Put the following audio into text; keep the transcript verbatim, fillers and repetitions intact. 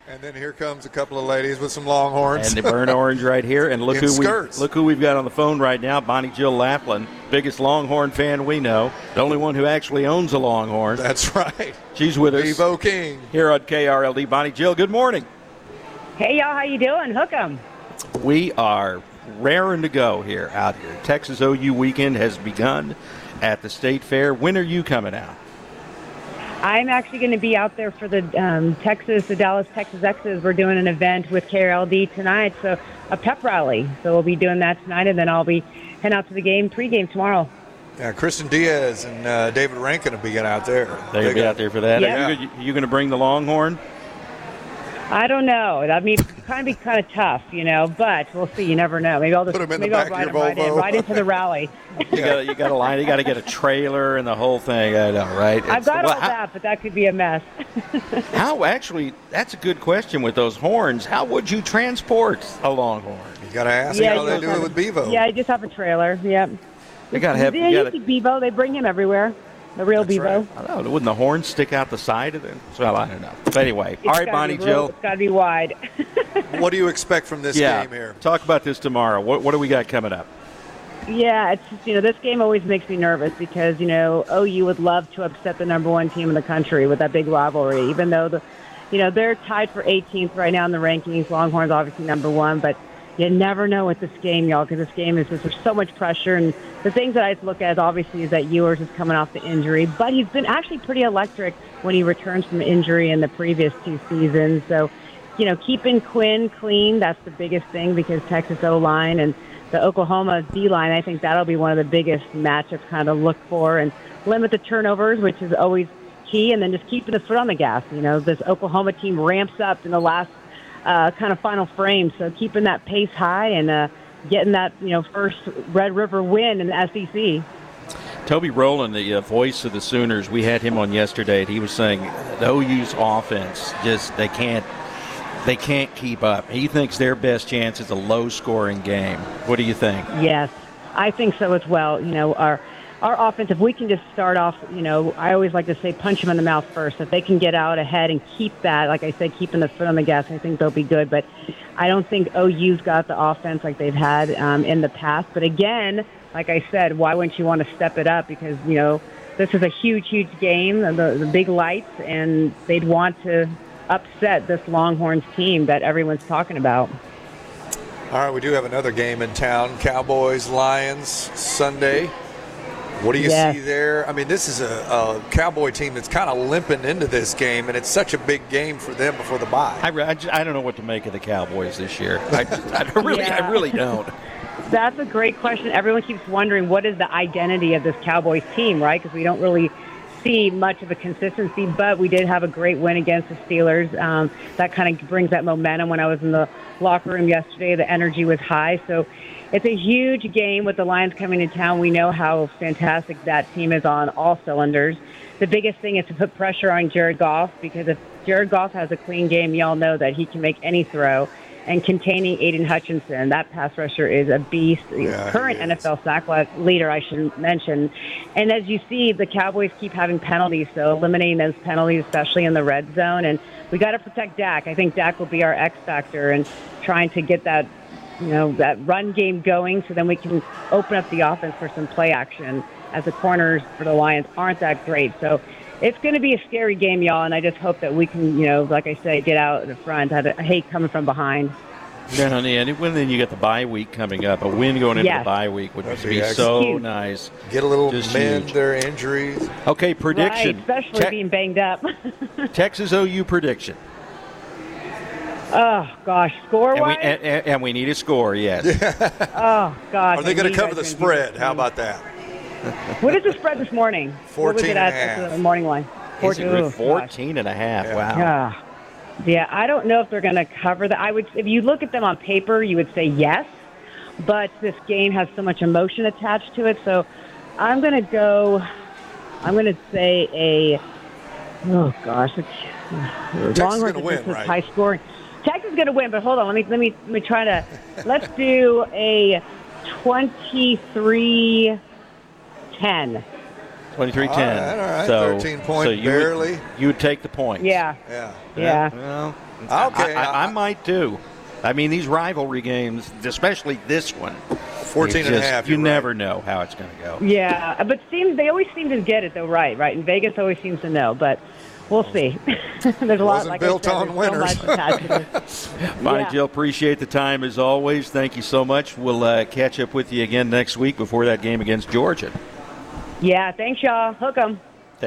And then here comes a couple of ladies with some Longhorns. And the burnt orange right here. And look In who we skirts. look who we've got on the phone right now, Bonnie Jill Laughlin, biggest Longhorn fan we know, the only one who actually owns a Longhorn. That's right. She's with us. Bevo King. Here on K R L D. Bonnie Jill, good morning. Hey, y'all, how you doing? Hook 'em. We are raring to go here out here. Texas O U weekend has begun at the State Fair. When are you coming out? I'm actually going to be out there for the um, Texas, the Dallas Texas X's. We're doing an event with K R L D tonight, so a pep rally. So we'll be doing that tonight, and then I'll be heading out to the game, pregame tomorrow. Yeah, Kristen Diaz and uh, David Rankin will be out there. They'll be Big- out there for that. Yeah. Are you, you going to bring the Longhorn? I don't know. I mean, it's kind of be kind of tough, you know, but we'll see. You never know. Maybe I'll just Put 'em in the maybe I'll back of ride your them right in, Volvo. right into the rally. You got you got to line. You got to get a trailer and the whole thing. I know, right? I've It's- got well, all how, that, but that could be a mess. how actually? That's a good question with those horns. How would you transport a Longhorn? You got to ask Yeah, how you they just do have it a- with Bevo. Yeah, I just have a trailer. Yep. You got to have. Yeah, You you got see Bevo. They bring him everywhere. The real That's Bevo. right. I don't know. Wouldn't the horns stick out the side of it? Well, I don't know. But anyway, It's all right, gotta Bonnie be real- Jill. It's got to be wide. What do you expect from this Yeah, game here? talk about this tomorrow. What what do we got coming up? Yeah, it's just, you know, this game always makes me nervous because, you know, O U would love to upset the number one team in the country with that big rivalry, even though, the, you know, they're tied for eighteenth right now in the rankings. Longhorns obviously number one, but you never know with this game, y'all, because this game is just, there's so much pressure. And the things that I look at, obviously, is that Ewers is coming off the injury, but he's been actually pretty electric when he returns from injury in the previous two seasons. So, you know, keeping Quinn clean, that's the biggest thing because Texas O-line and the Oklahoma D-line, I think that'll be one of the biggest matchups kind of look for, and limit the turnovers, which is always key, and then just keeping the foot on the gas. You know, this Oklahoma team ramps up in the last uh, kind of final frame, so keeping that pace high and uh, getting that, you know, first Red River win in the S E C. Toby Rowland, the uh, voice of the Sooners, we had him on yesterday, and he was saying the O U's offense just they can't they can't keep up. He thinks their best chance is a low-scoring game. What do you think? Yes, I think so as well. You know, our our offense, if we can just start off, you know, I always like to say punch them in the mouth first. If they can get out ahead and keep that, like I said, keeping the foot on the gas, I think they'll be good. But I don't think O U's got the offense like they've had um, in the past. But again, like I said, why wouldn't you want to step it up? Because, you know, this is a huge, huge game, the, the big lights, and they'd want to upset this Longhorns team that everyone's talking about. All right, we do have another game in town. Cowboys, Lions, Sunday. What do you Yes. see there? I mean, this is a, a Cowboy team that's kind of limping into this game, and it's such a big game for them before the bye. I, re- I, just, I don't know what to make of the Cowboys this year. I, just, I don't really, Yeah. I really don't. That's a great question. Everyone keeps wondering what is the identity of this Cowboys team, right? Because we don't really see much of a consistency, but we did have a great win against the Steelers. Um, that kind of brings that momentum. When I was in the locker room yesterday, the energy was high. So it's a huge game with the Lions coming to town. We know how fantastic that team is on all cylinders. The biggest thing is to put pressure on Jared Goff, because if Jared Goff has a clean game, y'all know that he can make any throw. And containing Aiden Hutchinson, that pass rusher is a beast. Yeah, Current he is. N F L sack leader, I should mention. And as you see, the Cowboys keep having penalties, so eliminating those penalties, especially in the red zone. And we got to protect Dak. I think Dak will be our X factor and trying to get that, you know, that run game going, so then we can open up the offense for some play action, as the corners for the Lions aren't that great. So it's going to be a scary game, y'all, and I just hope that we can, you know, like I say, get out in the front. I I hate coming from behind. Yeah, honey, and when then you get the bye week coming up, a win going into Yes. the bye week would That'd be, be so Huge. nice. Get a little Just mend huge. their injuries. Okay, prediction. Right, especially Te- being banged up. Texas O U prediction. Oh, gosh, And we, score-wise? and, and- and we need a score, yes. Oh, gosh. Are they I going knew to you cover the guys were gonna do spread? this How to me. about that? What is the spread this morning? What was fourteen it and at a half. the morning line? Is it oh, gosh. fourteen and a half? Yeah. Wow. Yeah. Yeah, I don't know if they're going to cover that. I would, if you look at them on paper, you would say yes, but this game has so much emotion attached to it. So I'm going to go, I'm going to say a, oh gosh, it's, Longhorns gonna win, is just right? high scoring. Texas is going to win, but hold on, let me let me let me try to. Let's do a twenty-three ten. twenty-three ten. All right, all right. So, thirteen point, so you barely. Would, you would take the points. Yeah, Yeah. yeah. Well, Okay, I, I, I I- might too. I mean, these rivalry games, especially this one, fourteen it's and a just- half. You you're never right. know how it's going to go. Yeah, but seems they always seem to get it though, right? Right, and Vegas always seems to know, but we'll see. There's a lot, Wasn't like built I said, on there's winners. So much attached to this. Fine, Yeah. Jill. Appreciate the time as always. Thank you so much. We'll uh, catch up with you again next week before that game against Georgia. Yeah, thanks, y'all. Hook 'em.